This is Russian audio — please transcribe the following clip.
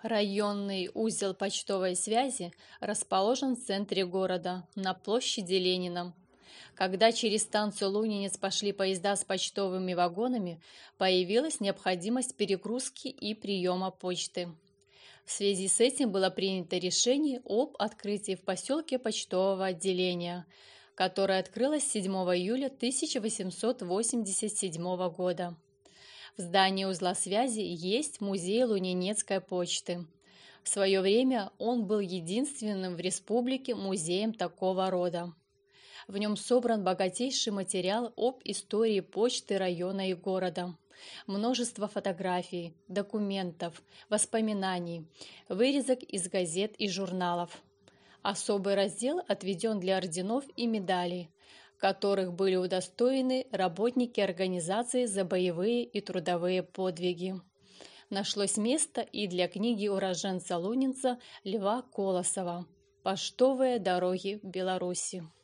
Районный узел почтовой связи расположен в центре города, на площади Ленина. Когда через станцию Лунинец пошли поезда с почтовыми вагонами, появилась необходимость перегрузки и приема почты. В связи с этим было принято решение об открытии в поселке почтового отделения, которое открылось 7 июля 1887 года. В здании узла связи есть музей Лунинецкой почты. В свое время он был единственным в республике музеем такого рода. В нем собран богатейший материал об истории почты района и города. Множество фотографий, документов, воспоминаний, вырезок из газет и журналов. Особый раздел отведен для орденов и медалей, которых были удостоены работники организации за боевые и трудовые подвиги. Нашлось место и для книги уроженца Лунинца Льва Колосова «Поштовые дороги в Беларуси».